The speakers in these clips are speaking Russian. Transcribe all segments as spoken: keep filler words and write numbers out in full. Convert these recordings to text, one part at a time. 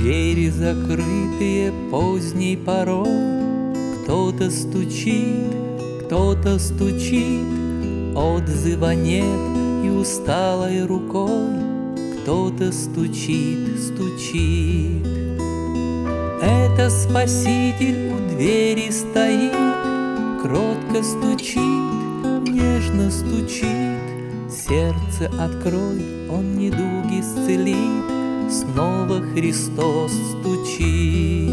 Двери закрытые поздней порой, кто-то стучит, кто-то стучит, отзыва нет и усталой рукой кто-то стучит, стучит. Это Спаситель у двери стоит, кротко стучит, нежно стучит. Сердце открой, Он недуг исцелит, снова Христос стучит.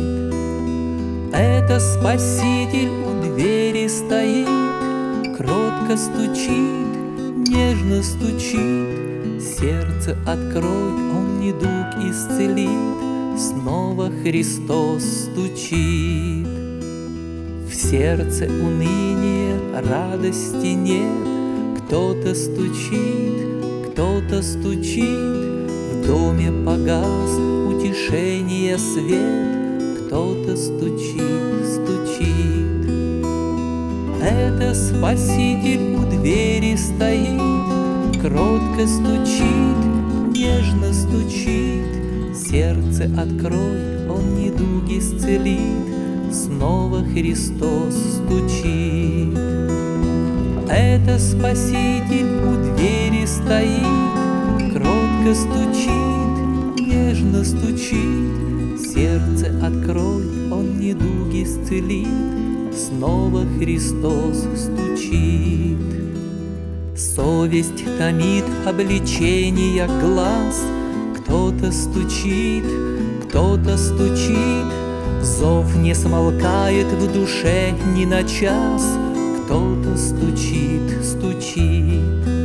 Это Спаситель у двери стоит, кротко стучит, нежно стучит. Сердце открой, Он недуг исцелит, снова Христос стучит. В сердце уныние, радости нет, кто-то стучит, кто-то стучит. В доме погас утешение свет, кто-то стучит, стучит. Это Спаситель у двери стоит, кротко стучит, нежно стучит. Сердце открой, Он недуг исцелит, снова Христос стучит. Это Спаситель у двери стоит, кротко стучит, нежно стучит. Сердце открой, Он недуг исцелит, снова Христос стучит. Совесть томит обличения глаз, кто-то стучит, кто-то стучит. Зов не смолкает в душе ни на час, кто-то стучит, стучит.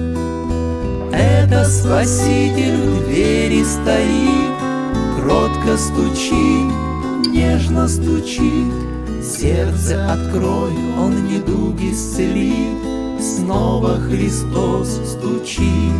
Это Спаситель у двери стоит, кротко стучит, нежно стучит. Сердце открой, Он недуг исцелит, снова Христос стучит.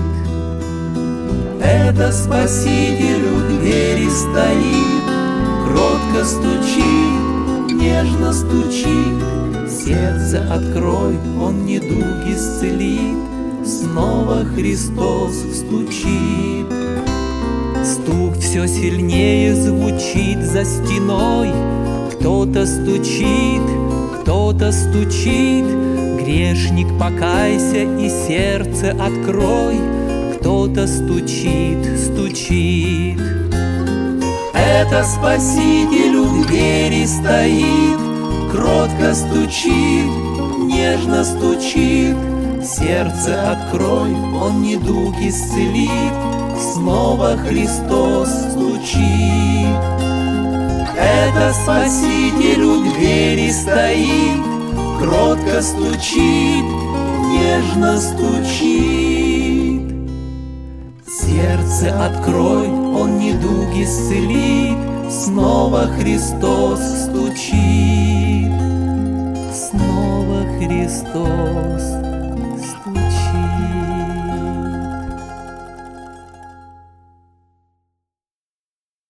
Это Спаситель у двери стоит, кротко стучит, нежно стучит. Сердце открой, Он недуг исцелит, снова Христос стучит. Стук все сильнее звучит за стеной, кто-то стучит, кто-то стучит. Грешник, покайся и сердце открой, кто-то стучит, стучит. Это Спаситель у двери стоит, кротко стучит, нежно стучит. Сердце открой, Он недуг исцелит, снова Христос стучит. Это Спаситель у двери стоит, кротко стучит, нежно стучит. Сердце открой, Он недуг исцелит, снова Христос стучит, снова Христос